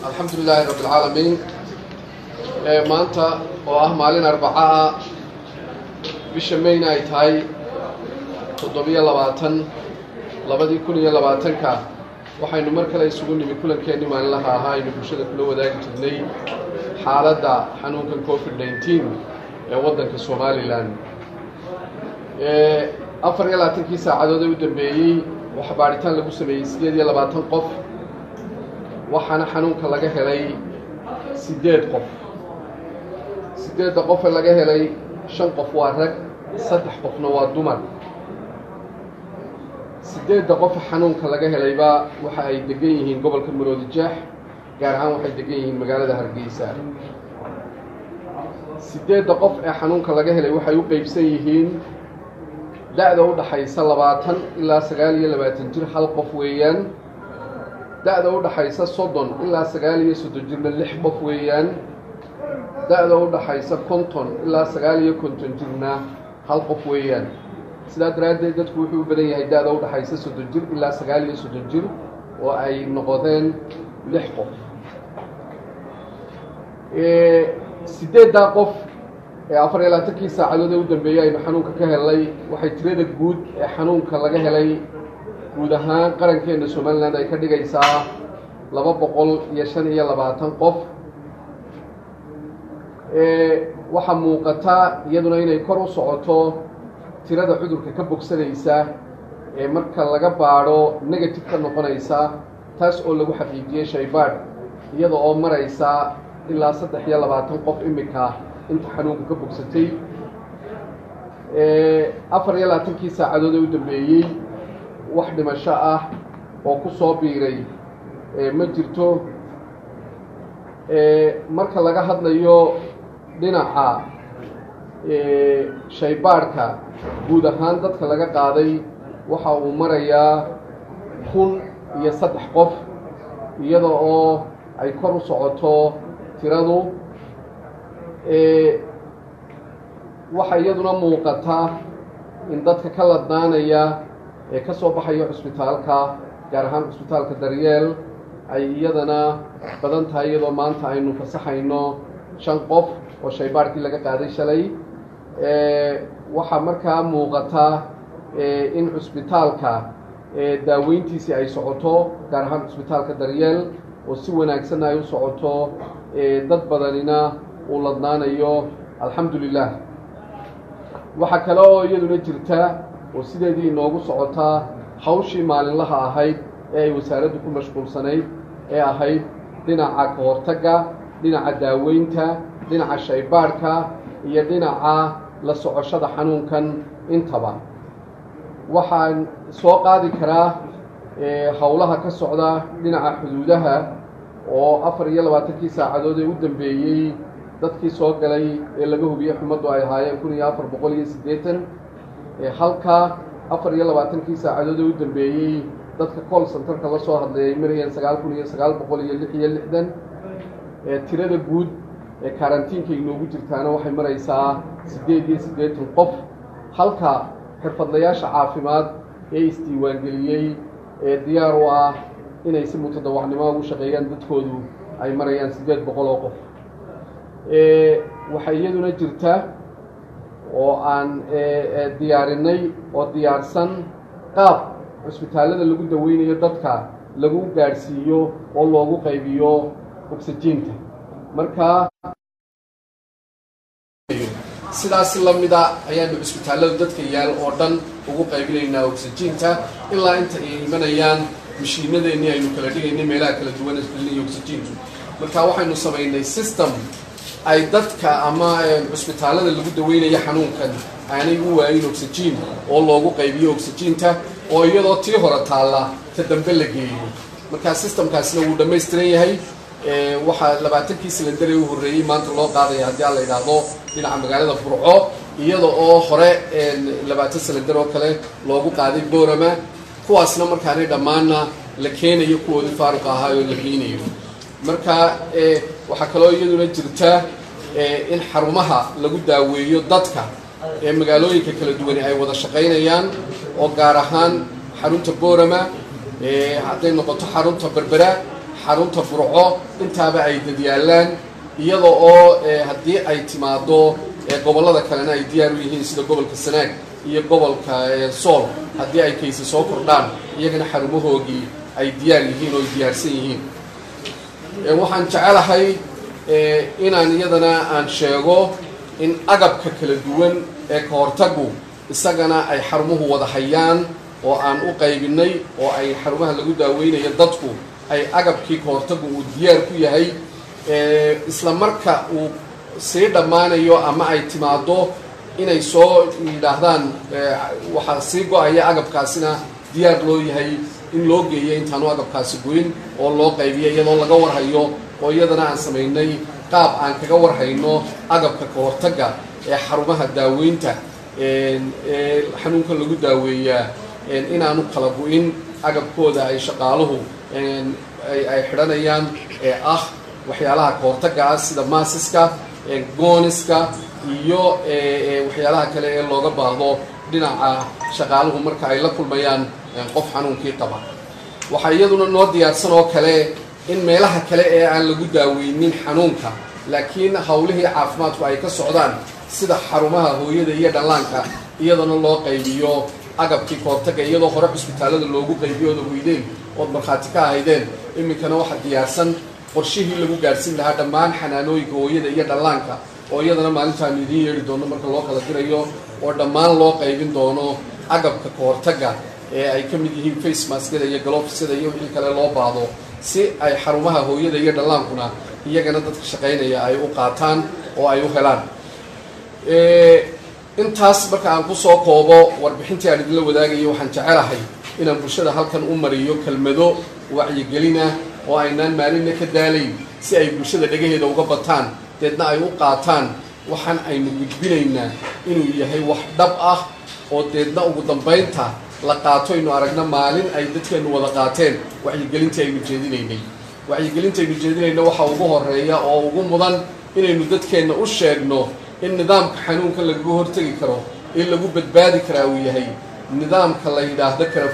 الحمد لله رب العالمين. maanta oo ah maalin Arbaca ah bisha May ay tahay 2020 waxaynu mar kale isugu nimi kulankeennii maalinlaha ahaa aynu bulshada kula wadaagi jirnay xaaladda xanuunkan COVID-19 ee waddanka Somaliland. 24 saacadood u dambeeyay waxa baaritaan lagu sameeyay 28 qof waxaana xanuunka laga helay 8 qof. 8 qof laga helay 5 qof waa rag 3 qofna waa dumar. 8 qof xanuunka laga helayba waxa ay degan yihiin gobolka Maroodi Jeex gaar ahaan waxay degan yihiin magaalada Hargeysa. 8 qof ee xanuunka laga helay waxay u qaybsan yihiin da'da u dhaxaysa 20 ilaa 29 jir hal qof weeyaan. da'da u dhaxaysa 30 ilaa 39 jirna 6 qof weeyaan. da'da u dhaxaysa 50 ilaa 59 jirna hal qof weeyaan. sidaa daraaddeed dadku wuxuu u badan yahay da'da u dhaxaysa 30 jir ilaa 39 jir oo ay noqdeen 6 qof. 8 qof ee 24 saacadood u dambeeyay aynu xanuunka ka helay waxay tirada guud ee xanuunka laga helay guud ahaan qarankeena Somaliland ay ka dhigaysaa 225 qof. waxa muuqata iyaduna inay kor u socoto tirada cudurka ka bogsanaysa ee marka laga baaro negative ka noqonaysa taas oo lagu xaqiijiyay shaybaad iyada oo maraysa ilaa 23 qof imika inta xanuunka ka bogsatay. 24 saacadood u dambeeyay wax dhimasho ah oo ku soo biiray ma jirto. marka laga hadlayo dhinaca shaybaadhka guud ahaan dadka laga qaaday waxa uu marayaa 1003 qof iyada oo ay kor u socoto tiradu. waxa iyaduna muuqata in dadka ka ladnaanaya ee ka soo baxaya cusbitaalka gaar ahaan cusbitaalka Daryeel ay iyadana badan tahay iyadoo maanta aynu fasaxayno 5 qof oo shaybaadhkii laga qaaday shalay. waxa markaa muuqata in cusbitaalka daaweyntiisii ay socoto gaar ahaan cusbitaalka Daryeel oo si wanaagsan ay u socoto dad badanina uu ladnaanayo alxamdulillah. waxa kale oo iyaduna jirta oo sideedii inoogu socota hawshii maalinlaha ahayd ee ay wasaaraddu ku mashquulsanayd ee ahayd dhinaca ka hortagga, dhinaca daaweynta, dhinaca shaybaadhka iyo dhinaca la socoshada xanuunkan intaba. waxaan soo qaadi karaa howlaha ka socda dhinaca xuduudaha oo 24 saacadood ee u dambeeyay dadkii soo galay ee laga hubiyay xumaddu ay ahaayeen 1480 halka 24 saacadood ee u dambeeyay dadka call centerka la soo hadlayay marayeen 9966. tirada guud ee karantiinka inoogu jirtaana waxay maraysaa 88 qof halka xirfadlayaasha caafimaad ee isdiiwaangeliyey ee diyaar u ah inay si mutadawacnimo ugu shaqeeyaan dadkoodu ay marayaan 800 oo qof. waxay iyaduna jirta oo aan diyaarinay oo diyaarsan qaab cusbitaalada lagu daweynayo dadka lagu gaarsiiyo oo loogu qaybiyo oxygen-ta. markaa sidaas la mid ah ayaanu cusbitaalada dadka yaal oo dhan ugu qaybinaynaa oxygen-ta ilaa inta ay imanayaan mashiinadeennii aynu kala dhigaynay meelaha kala duwan ee oxygen-tu. markaa waxaynu samaynay system ay dadka ama cusbitaalada lagu daweynayo xanuunkan aanay u waayin oxygen oo loogu qaybiyo oxygen-ta oo iyadoo tii hore taalla ta dambe la geeyo. markaa systemkaasina wuu dhammaystiran yahay. waxaa 20 silindar ee u horreeyay maanta loo qaadaya haddii aan la yidhaahdo dhinaca magaalada Burco iyada oo hore 20 silindar oo kale loogu qaaday Boorama kuwaasna markaanay dhammaanna la keenayo kuwoodii faaruq ahaa oo la geynayo. markaa waxaa kaloo iyaduna jirta in xarumaha lagu daaweeyo dadka ee magaalooyinka kala duwan ay wada shaqaynayaan oo gaar ahaan xarunta Boorama hadday noqoto xarunta Berbera xarunta Burco intaaba ay dadyaalaan iyadoo oo haddii ay timaado gobolada kalena ay diyaar u yihiin sida gobolka Sanaag iyo gobolka Sool haddii ay kaysa soo kordhaan iyagana xarumahoogii ay diyaar yihiin oo diyaarsan yihiin waxaan jecelahay inaan iyadana aan sheego in agabka kala duwan ee ka hortagu isagana ay xarumuhu wada hayaan oo aan u qaybinay oo ay xarumaha lagu daaweynayo dadku ay agabkii ka hortagu uu diyaar ku yahay isla marka uu sii dhammaanayo ama ay timaado inay soo yidhaahdaan waxaa sii go-aya agabkaasina diyaar loo yahay in loo geeyo intaanu agabkaasi goyn oo loo qaybiyo iyadoo laga warhayo oo iyadana aan samaynay qaab aan kaga warhayno agabka ka hortagga ee xarumaha daaweynta xanuunka lagu daaweeyaa inaanu kala go-in agabkooda ay shaqaaluhu ay xidhanayaan ah waxyaalaha ka hortagga ah sida maasiska gooniska iyo waxyaalaha kale ee looga baahdo dhinaca shaqaaluhu marka ay la kulmayaan qof xanuunkii qaba waxaa iyaduna noo diyaarsan oo kale in meelaha kale ee aan lagu daaweynin xanuunka laakiin hawlihii caafimaadku ay ka socdaan sida xarumaha hooyada iyo dhallaanka iyadana loo qaybiyo agabkii ka hortagga iyadoo hore cusbitaalada loogu qaybiyo ood weydeen ood markhaati ka ahaydeen iminkana waxaa diyaarsan qorshihii lagu gaadhsiin lahaa dhammaan xanaanooyinka hooyada iyo dhallaanka oo iyadana maalintaanu idiin yeedhi doono marka loo kala dirayo oo dhammaan loo qaybin doono agabka ka hortagga ee ay ka mid yihiin face maskada iyo galofisada iyo wixii kale loo baahdo si ay xarumaha hooyada iyo dhallaankuna iyagana dadka shaqaynaya ay u qaataan oo ay u helaan intaas marka aan ku soo koobo warbixintii aan idinla wadaagayo waxaan jecelahay inaan bulshada halkan u mariyo kelmado wacyigelina oo aynaan maalinna ka daalayn si ay bulshada dhagaheeda uga bataan deedna ay u qaataan waxaan aynu gudbinaynaa inuu yahay wax dhab ah oo deedna ugu dambaynta la qaato aynu aragna maalin ay dadkeennu wada qaateen wacyigelintii aynu jeedinaynay wacyigelintaynu jeedinayna waxaa ugu horeeya oo ugu mudan inaynu dadkeenna u sheegno in nidaamka xanuunka lagaga hortegi karo in lagu badbaadi karaa uu yahay nidaamka la yidhaahdo kala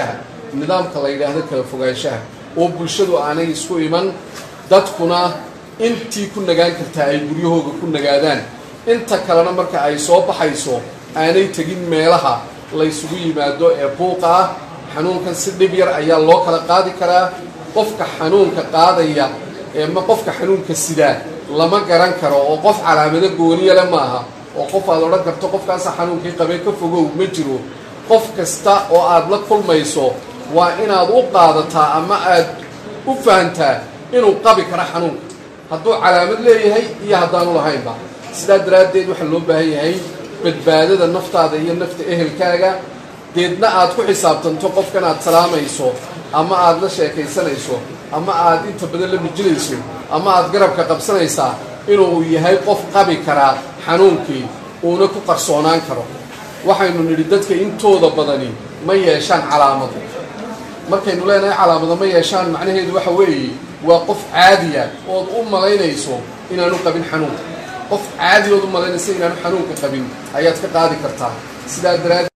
fogaanshaha oo bulshadu aanay isku iman dadkuna intii ku nagaan kartaa ay guryahooga ku nagaadaan inta kalena marka ay soo baxayso aanay tegin meelaha la isugu yimaado ee buuqa ah xanuunkan si dhib yar ayaa loo kala qaadi karaa qofka xanuunka qaadaya ma qofka xanuunka sidaa lama garan karo oo qof calaamado gooniya le maaha oo qof aad odhan karto qofkaasa xanuunkii qabee ka fogow ma jiro qof kasta oo aad la kulmayso waa inaad u qaadataa ama aad u fahantaa inuu qabi karo xanuunka hadduu calaamad leeyahay iyo haddaanu lahaynba sidaa daraaddeed waxaa loo baahan yahay badbaadada naftaada iyo nafta ehelkaaga deedna aad ku xisaabtanto qofkan aad salaamayso ama aad la sheekaysanayso ama aad inta badan la mijilayso ama aad garabka qabsanaysaa inuu yahay qof qabi karaa xanuunkii uuna ku qarsoonaan karo waxaynu nidhi dadka intooda badani ma yeeshaan calaamado markaynu leenahay calaamado ma yeeshaan macnaheedu waxa weeye waa qof caadiya ood u malaynayso inaanu qabin xanuunka qof caadi ood u malaynayso inaanu xanuunka qabin ayaad ka qaadi kartaa sidaa daraaddeed